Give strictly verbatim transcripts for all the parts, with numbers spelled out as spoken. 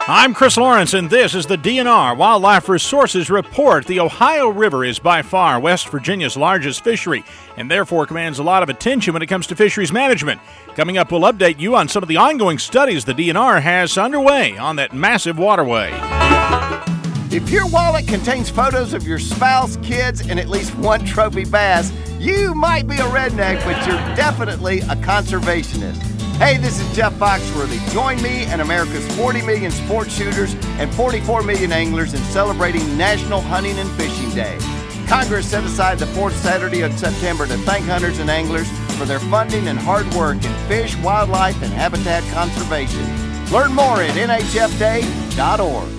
I'm Chris Lawrence, and this is the D N R Wildlife Resources Report. The Ohio River is by far West Virginia's largest fishery, and therefore commands a lot of attention when it comes to fisheries management. Coming up, we'll update you on some of the ongoing studies the D N R has underway on that massive waterway. If your wallet contains photos of your spouse, kids, and at least one trophy bass, you might be a redneck, but you're definitely a conservationist. Hey, this is Jeff Foxworthy. Join me and America's forty million sport shooters and forty-four million anglers in celebrating National Hunting and Fishing Day. Congress set aside the fourth Saturday of September to thank hunters and anglers for their funding and hard work in fish, wildlife, and habitat conservation. Learn more at N H F day dot org.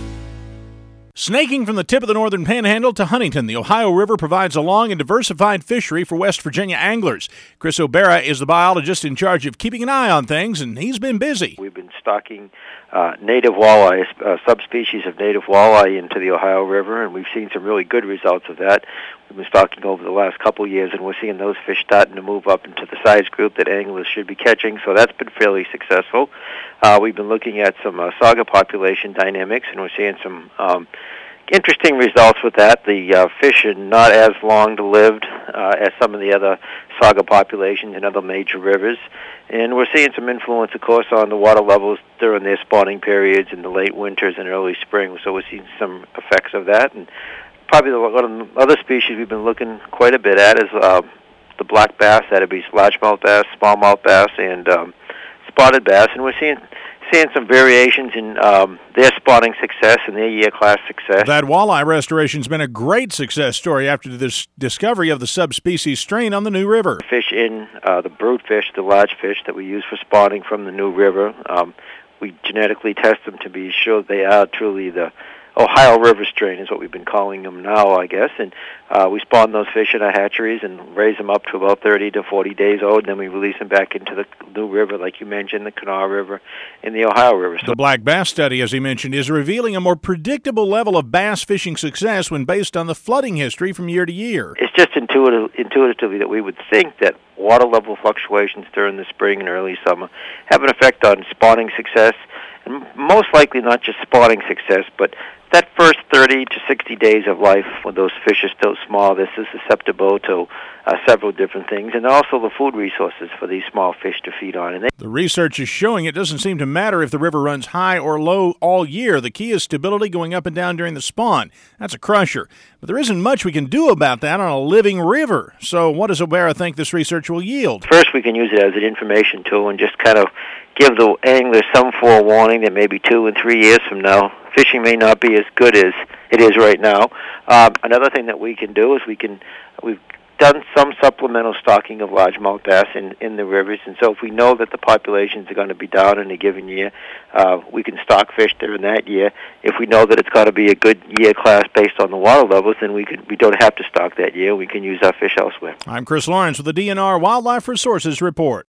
Snaking from the tip of the northern panhandle to Huntington, the Ohio River provides a long and diversified fishery for West Virginia anglers. Chris O'Bara is the biologist in charge of keeping an eye on things, and he's been busy. We've been stocking uh, native walleye, uh, subspecies of native walleye into the Ohio River, and we've seen some really good results of that. We've been stocking over the last couple of years, and we're seeing those fish starting to move up into the size group that anglers should be catching, so that's been fairly successful. Uh, we've been looking at some uh, sauger population dynamics, and we're seeing some um, interesting results with that. The uh, fish are not as long-lived uh, as some of the other sauger populations in other major rivers, and we're seeing some influence, of course, on the water levels during their spawning periods in the late winters and early spring, so we're seeing some effects of that. And probably the, one of the other species we've been looking quite a bit at is uh, the black bass. That'd be largemouth bass, smallmouth bass, and um, spotted bass, and we're seeing seeing some variations in um, their spawning success and their year class success. That walleye restoration's been a great success story after this discovery of the subspecies strain on the New River. Fish in uh, the brood fish, the large fish that we use for spawning from the New River, um, we genetically test them to be sure they are truly the Ohio River strain is what we've been calling them now, I guess, and uh, we spawn those fish in our hatcheries and raise them up to about thirty to forty days old, and then we release them back into the New River, like you mentioned, the Kanawha River and the Ohio River. So the black bass study, as he mentioned, is revealing a more predictable level of bass fishing success when based on the flooding history from year to year. It's just intuitive, intuitively that we would think that water level fluctuations during the spring and early summer have an effect on spawning success, and most likely not just spawning success, but that first thirty to sixty days of life when those fish are still small, this is susceptible to uh, several different things, and also the food resources for these small fish to feed on. And they- the research is showing it doesn't seem to matter if the river runs high or low all year. The key is stability going up and down during the spawn. That's a crusher. But there isn't much we can do about that on a living river. So what does O'Bara think this research will yield? First, we can use it as an information tool and just kind of give the anglers some forewarning that maybe two and three years from now, fishing may not be as good as it is right now. Um, another thing that we can do is we can, we've done some supplemental stocking of largemouth bass in, in the rivers, and so if we know that the populations are going to be down in a given year, uh, we can stock fish during that year. If we know that it's got to be a good year class based on the water levels, then we can, we don't have to stock that year. We can use our fish elsewhere. I'm Chris Lawrence with the D N R Wildlife Resources Report.